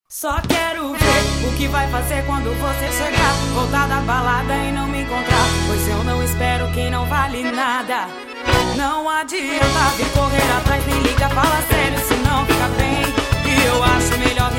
Só quero ver o que vai fazer quando você chegar, voltar da balada e não me encontrar. Pois eu não espero quem não vale nada. Não adianta vir correr atrás, nem liga, fala sério, se não fica bem. E eu acho melhor